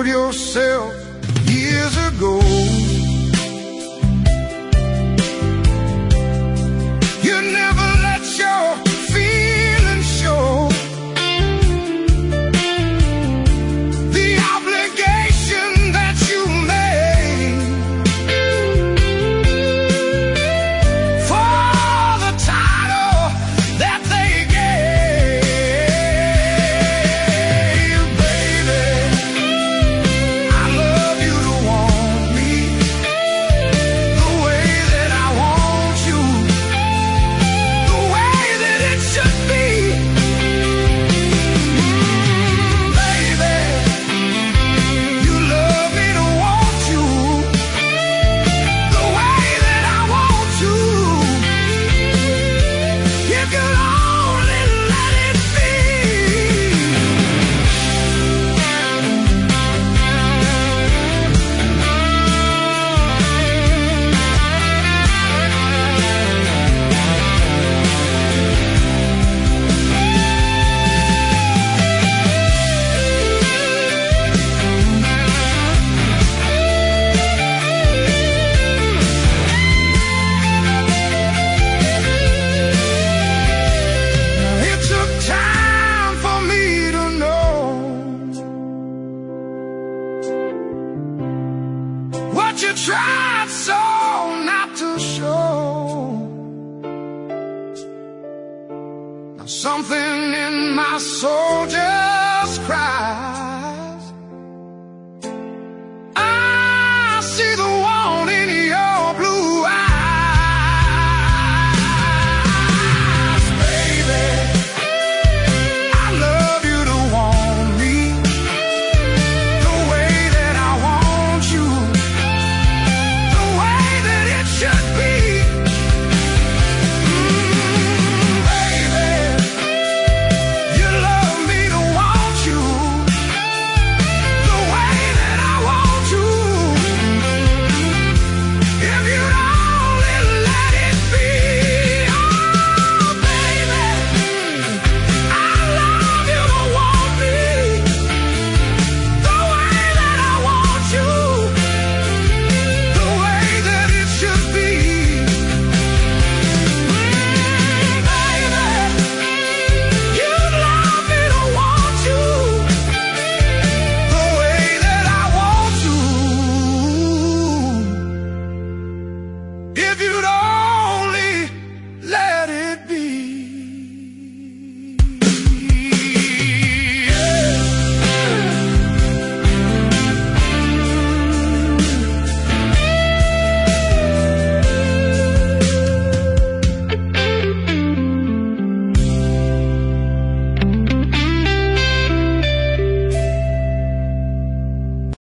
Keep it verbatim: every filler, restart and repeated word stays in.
told yourself years ago you never let your feelings show the obligation that you made for the title that they gave. Baby, I love you to want me the way that I want you, the way that it should be. Mm, baby, you love me to want you the way that I want you. If you'll only let it be. Now, it took time for me to know what you tried so not to show. Now something in my soul just cried.